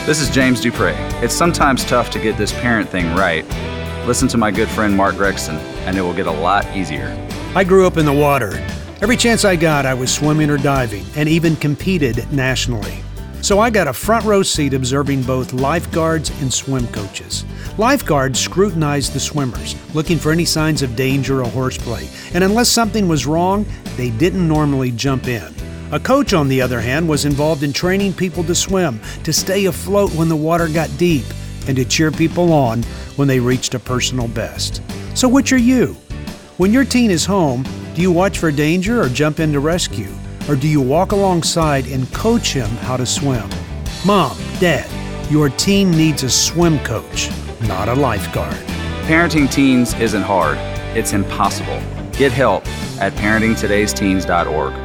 This is James Dupre. It's sometimes tough to get this parent thing right. Listen to my good friend Mark Gregson, and it will get a lot easier. I grew up in the water. Every chance I got, I was swimming or diving, and even competed nationally. So I got a front row seat observing both lifeguards and swim coaches. Lifeguards scrutinized the swimmers, looking for any signs of danger or horseplay, and unless something was wrong, they didn't normally jump in. A coach, on the other hand, was involved in training people to swim, to stay afloat when the water got deep, and to cheer people on when they reached a personal best. So which are you? When your teen is home, do you watch for danger or jump in to rescue? Or do you walk alongside and coach him how to swim? Mom, Dad, your teen needs a swim coach, not a lifeguard. Parenting teens isn't hard. It's impossible. Get help at parentingtodaysteens.org.